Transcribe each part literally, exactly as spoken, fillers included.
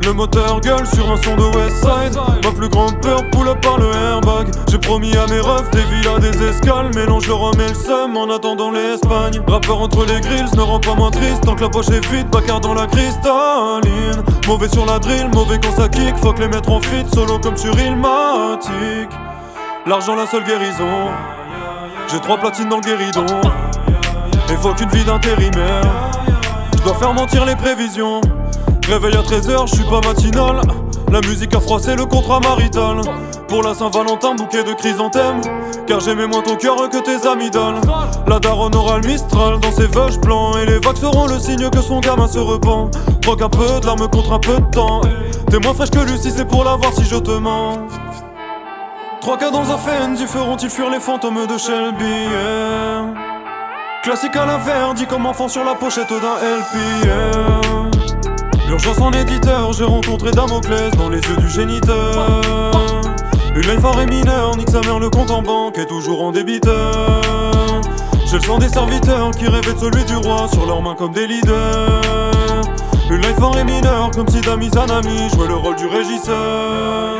Le moteur gueule sur un son de Westside. Ma plus grande peur, pull up par le airbag. J'ai promis à mes refs des villas, des escales. Mélange le rhum et le seum en attendant l'Espagne. Rappeur entre les grilles ne rend pas moins triste. Tant que la poche est vide, bacard dans la cristalline. Mauvais sur la drill, mauvais quand ça kick. Faut que les mettre en fit, solo comme sur Ilmatic. L'argent la seule guérison. J'ai trois platines dans le guéridon. Et faut qu'une vie d'intérimaire. Je dois faire mentir les prévisions. Réveil à treize heures, je suis pas matinal. La musique a froissé le contrat marital. Pour la Saint-Valentin, bouquet de chrysanthèmes. Car j'aimais moins ton cœur que tes amygdales. La daronne aura le Mistral dans ses veuches blancs. Et les vagues seront le signe que son gamin se repent. Troque un peu de larmes contre un peu de temps. T'es moins fraîche que Lucie, c'est pour la voir si je te mens. Trois cas dans un Fendi feront-ils fuir les fantômes de Shelby, yeah. Classique à la Verdi comme enfant sur la pochette d'un L P, yeah. L'urgence en éditeur, j'ai rencontré Damoclès dans les yeux du géniteur. Une ligne fort et mineur, nique sa mère, le compte en banque est toujours en débiteur. J'ai le sang des serviteurs qui rêvaient de celui du roi sur leurs mains comme des leaders. Une ligne fort et mineur, comme si Dami Zanami jouait le rôle du régisseur.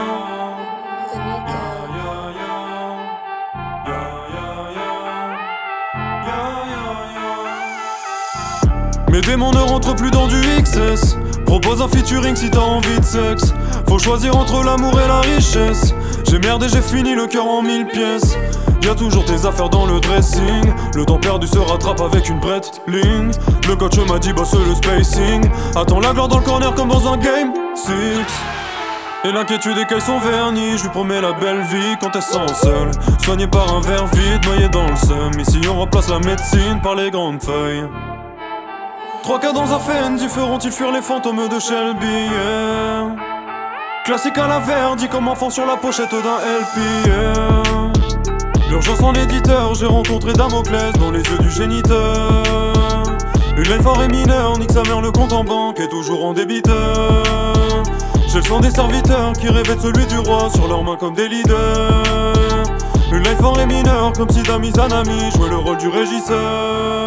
Mes démons ne rentrent plus dans du X S. Propose un featuring si t'as envie de sexe. Faut choisir entre l'amour et la richesse. J'ai merdé, j'ai fini le cœur en mille pièces. Y'a toujours tes affaires dans le dressing. Le temps perdu se rattrape avec une Breitling. Le coach m'a dit bosse le spacing. Attends la gloire dans le corner comme dans un game six. Et l'inquiétude écaille son vernis. Je lui promets la belle vie quand elle sent seule. Soigné par un verre vide, noyé dans le seum. Ici on remplace la médecine par les grandes feuilles. Trois cas dans un Fendi feront-ils fuir les fantômes de Shelby, yeah. Classique à la Verdi comme enfant sur la pochette d'un L P, yeah. L'urgence en éditeur, j'ai rencontré Damoclès dans les yeux du géniteur. Une laine fort et mineur, nique sa mère, le compte en banque est toujours en débiteur. J'ai le sang des serviteurs qui rêvaient de celui du roi sur leurs mains comme des leaders. Une laine fort et mineur, comme si Dami Zanami jouait le rôle du régisseur.